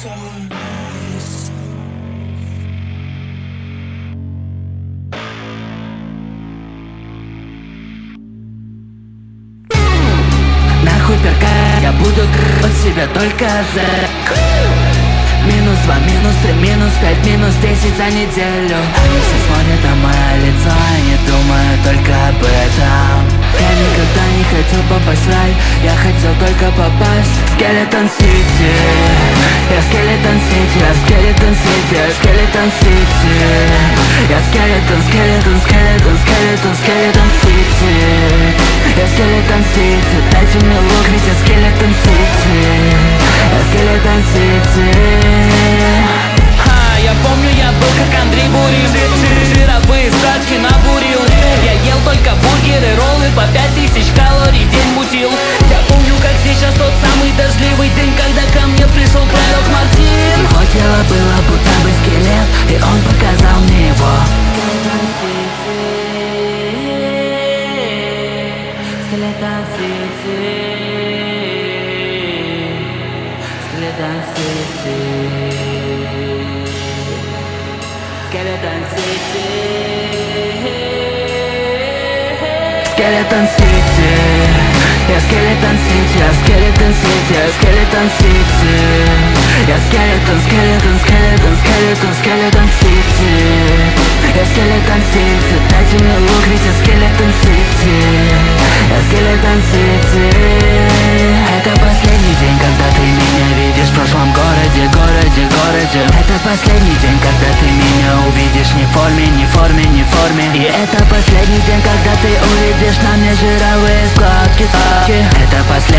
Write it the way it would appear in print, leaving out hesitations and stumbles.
Нахуй перка, я буду от себя только за минус 2, минус 3, минус 5, минус 10 за неделю. Они все смотрят на мое лицо, они думают только об этом. Я никогда не хотел попасть в рай, я хотел только попасть в Скелетон Сити. Я Скелетон Сити, я Скелетон Сити, я Скелетон Сити. Я Скелетон, Скелетон, Скелетон, Скелетон, Скелетон Сити. Я Скелетон Сити, дайте мне лук, ведь я Скелетон Сити. Я Скелетон Сити. Я помню, я был как Андрей Бурин. Жировые сладки набурил. Я ел только бургеры, роллы по 5000 калорий в день мутил. Я помню, как сейчас тот самый дождливый день, когда ко мне пришел пророк Мартин. Его тело было будто бы скелет, и он показал мне его. Скелетон Сити, Скелетон Сити, Скелетон Сити, Скелетон Сити. Я Скелетон Сити, я Скелетон Сити, я Скелетон Сити. Я Скелетон, Скелетон, Скелетон, Скелетон, Скелетон Сити. Я Скелетон Сити, дайте мне лук, ведь я Скелетон Сити. Я Скелетон Сити. Это последний день, когда ты меня видишь в прошлом городе, городе, городе. Это последний день, когда ты меня увидишь не в форме, не в форме, не в форме. И это последний день, когда ты увидишь на мне жировые складки. Это последний